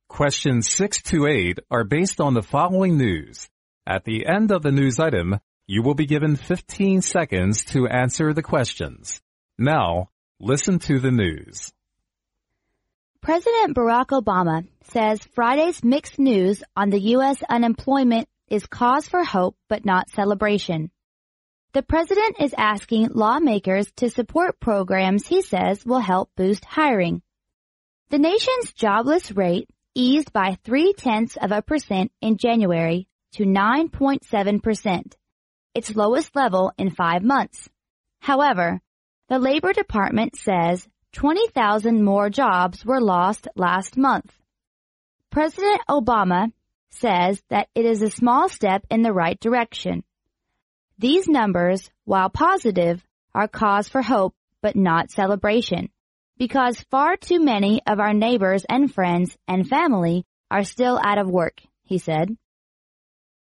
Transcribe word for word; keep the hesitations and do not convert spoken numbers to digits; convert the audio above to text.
Questions six to eight are based on the following news. At the end of the news item, you will be given fifteen seconds to answer the questions. Now, listen to the news. President Barack Obama says Friday's mixed news on the U S unemployment is cause for hope but not celebration. The president is asking lawmakers to support programs he says will help boost hiring. The nation's jobless rate eased by three-tenths of a percent in January to nine point seven percent, its lowest level in five months. However, the Labor Department says twenty thousand more jobs were lost last month. President Obama says that it is a small step in the right direction. These numbers, while positive, are cause for hope but not celebration, because far too many of our neighbors and friends and family are still out of work, he said.